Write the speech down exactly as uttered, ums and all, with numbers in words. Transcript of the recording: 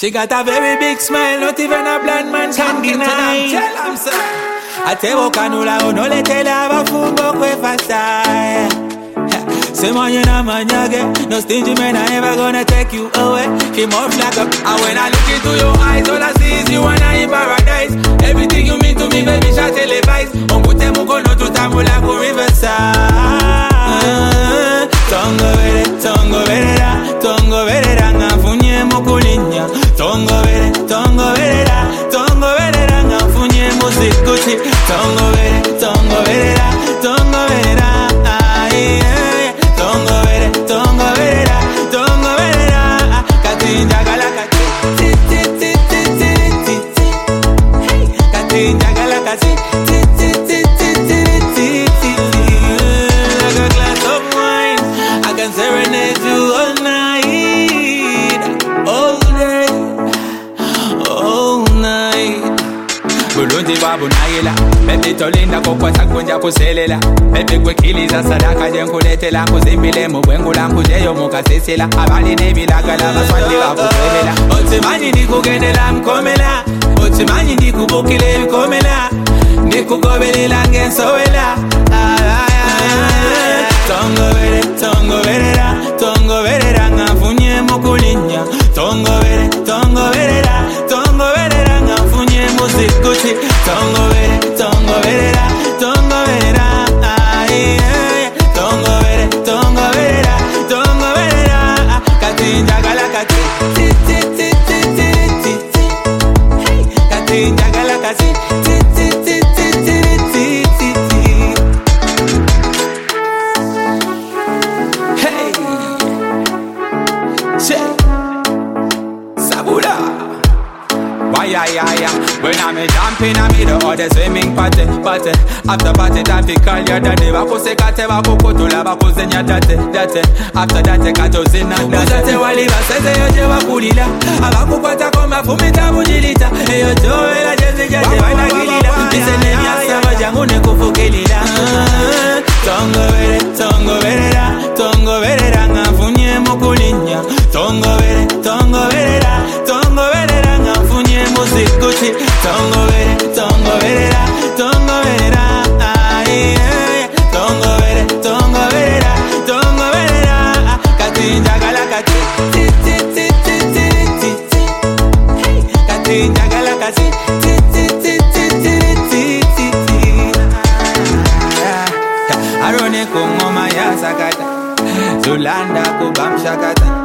She got a very big smile, not even a blind man can deny. Tell them, sir. I tell you, canula, no let tell her fungo kwe fasta. Say man, you know man, you get no stingy man, I ever gonna take you away. She more flat up, and when I look into your eyes, all I see is you and I in paradise. Everything you mean to me, baby, shall televise. On put them go no to Tamula go riverside. Tongo vere, tongo vere, tongo vere, ngafunye mukulinya. Tongo vere, tongo vere, tongo vere, ngafunye musikuti. Tongo vere, tongo vere, tongo vere, ay, ay. Tongo vere, tongo vere, tongo vere, katinja galaka, ti ti ti ti ti ti ti. Hey, katinja galaka, ti ti ti ti ti ti ti ti. Like a glass of wine, I can serenade you all night, all day, all night. Bulungi babu naila, baby tolinda kukwata kunja kuselela. Baby kwekiliza sadaka jenkuletela. Kuzimbile mubwengula nkujeyo mukasisila. Abali nebilagala baswali bakukwebela. Otimanyi ndikugendela mkomela. Otimanyi ndikubukile bikomela. Ndikugobelela ngensowela. Tongo vere, tongo verera. Tongo verera ngafunye mukulinya. Tongo vere, tongo verera. Tongo verera ngafunye musikuti. Tongo vere, tongo verera. Tongo verera, ay, ay. Tongo vere, tongo verera. Tongo verera, katinja galaka, ti ti ti ti ti ti ti. Hey, katinja galaka, ti ti ti ti ti ti ti ti. Hey, check, sabula. Why, yeah, yeah, yeah. When I'm a jumping, I'm in the other swimming party, party. After party, time to call your daddy. Wako se kate, wako kutula, wako zenya date, date. After that, kato zina, date. Wali basese yoje wakulila. Abaku pata koma fumita bujilita. Eyo joe la jezi jaje wana gilila. Dise nemi asama jangune kufukilila. Tongo vere, tongo verera. Tongo verera, ngafunye mukulinya. Tongo vere, tongo verera. Tongo verera, ngafunye musikuti. Tongo vere, tongo verera. Tongo verera, ay, ay. Tongo vere, tongo verera. Tongo verera, katinja galaka, ti ti ti ti ti ti ti. Hey, katinja galaka, ti ti ti ti ti ti ti ti. Arone kungoma ya sakata. Zulanda kubam shakata.